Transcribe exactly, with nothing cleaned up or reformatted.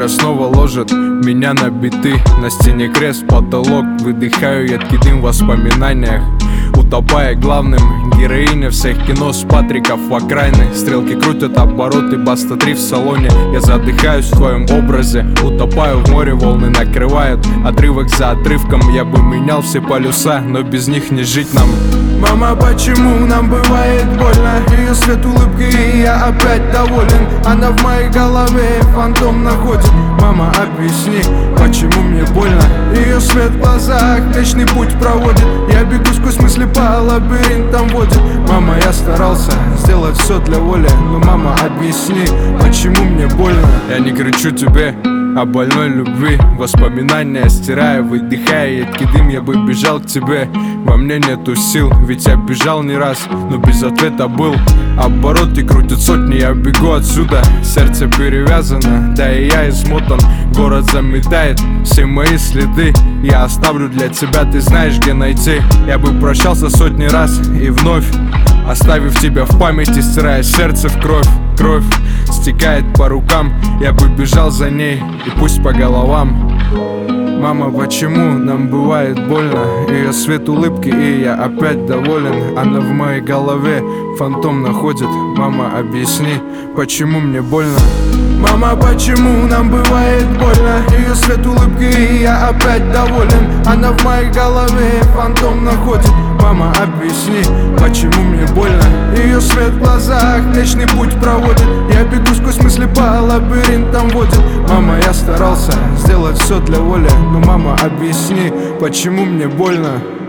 Утро снова ложит меня на биты. На стене крест, потолок. Выдыхаю едкий дым в воспоминаниях, утопая главным. Героиня всех кино с Патриков в окраины. Стрелки крутят обороты, Баста три в салоне. Я задыхаюсь в твоем образе, утопаю в море, волны накрывают. Отрывок за отрывком, я бы менял все полюса, но без них не жить нам. Мама, почему нам бывает больно? Ее свет улыбки, и я опять доволен. Она в моей голове, фантом находит. Мама, объясни, почему мне больно? Ее свет в глазах, вечный путь проводит. Я бегу сквозь мысли по лабиринтам водит. Мама, я старался сделать все для воли, но мама, объясни, почему мне больно? Я не кричу тебе о больной любви, воспоминания стирая, выдыхая едкий дым. Я бы бежал к тебе, во мне нету сил, ведь я бежал не раз, но без ответа был. Обороты крутят сотни, я бегу отсюда. Сердце перевязано, да и я измотан. Город заметает все мои следы. Я оставлю для тебя, ты знаешь, где найти. Я бы прощался сотни раз и вновь, оставив тебя в памяти, стирая сердце в кровь. Кровь стекает по рукам, я бы бежал за ней, и пусть по головам. Мама, почему нам бывает больно? Ее свет улыбки, и я опять доволен. Она в моей голове, фантом находит. Мама, объясни, почему мне больно? Мама, почему нам бывает больно? Ее свет улыбки, и я опять доволен. Она в моей голове, фантом находит. Мама, объясни, почему мне больно? Ее свет в глазах, вечный путь проводит. Я бегу сквозь мысли по лабиринтам водит. Мама, я старался сделать все для воли, но мама, объясни, почему мне больно?